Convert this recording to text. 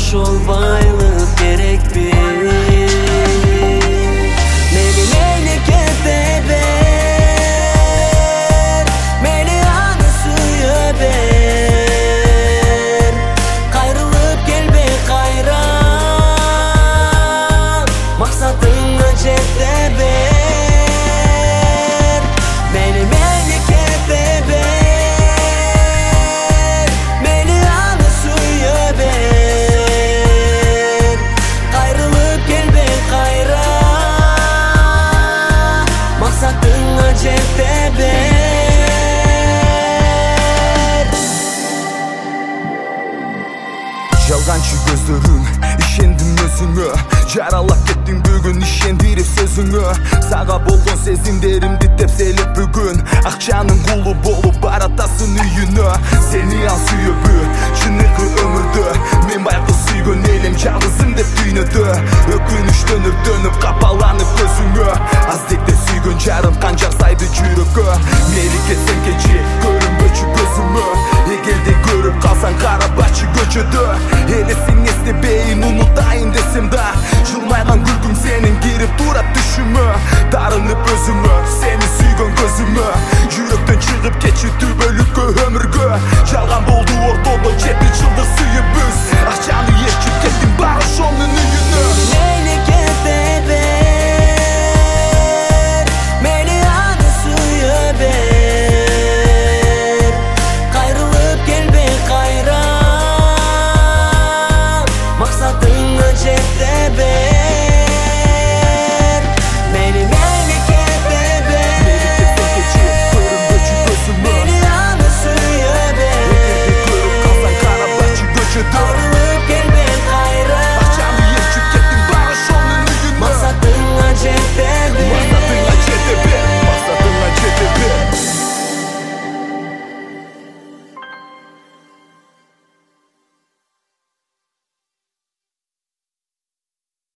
ошол байлык керекпи? Мени мемлекетте бер, мени аны сүйө бер. Кайрылып келбе кайра, максатыңа жетте бер. Мени мемлекетте бер, мени аны сүйө бер. Кайрылып келбе кайра, максатыңа жетте бер. Жалганчы көздөрүң, ишендим өзүңө. Жаралап кеттиң бүгүн ишендирип сөзүңө. Сага болгон сезимдеримди тепселеп бүгүн. Акчанын кулу болуп баратасың үйүнө. Сени ал сүйөбү, чыныгы өмүрдө. Мен байкуш сүйгөн элем жалгызым деп дүйнөдө. Өкүнүчтөн өртөнүп капаланып көзүңө. Аздекте сүйгөн жарым канча сайды жүрөккө. Мери кетсең кечи, көрүнбөчү көзүмө. Эгерде көрүп калсаң карабачы көчөдө. Элесиң эстебейин унутайын десем да, жылмайган күлкүң сенин кирип турат түшүмө. Дарынып өзүмө